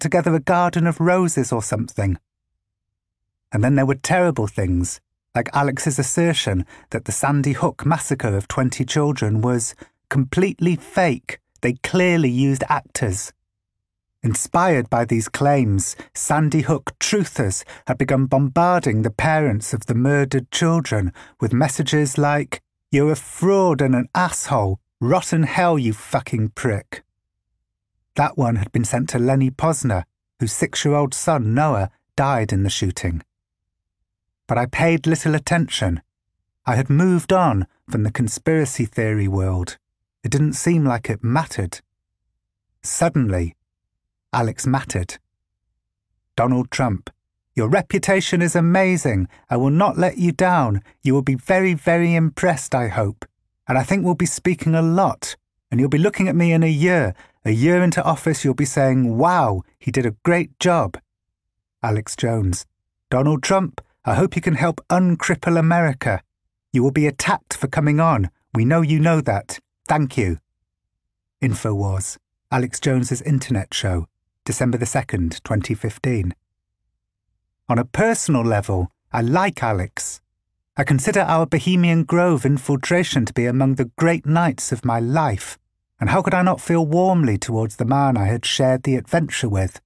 together a garden of roses or something. And then there were terrible things, like Alex's assertion that the Sandy Hook massacre of 20 children was completely fake. They clearly used actors. Inspired by these claims, Sandy Hook truthers had begun bombarding the parents of the murdered children with messages like, "You're a fraud and an asshole. Rotten hell, you fucking prick." That one had been sent to Lenny Posner, whose 6-year-old son, Noah, died in the shooting. But I paid little attention. I had moved on from the conspiracy theory world. It didn't seem like it mattered. Suddenly, Alex mattered. Donald Trump, your reputation is amazing. I will not let you down. You will be very, very impressed, I hope. And I think we'll be speaking a lot. And you'll be looking at me in a year into office, you'll be saying, wow, he did a great job. Alex Jones, Donald Trump, I hope you can help uncripple America. You will be attacked for coming on. We know you know that. Thank you. InfoWars, Alex Jones's internet show, December the 2nd, 2015. On a personal level, I like Alex. I consider our Bohemian Grove infiltration to be among the great nights of my life, and how could I not feel warmly towards the man I had shared the adventure with?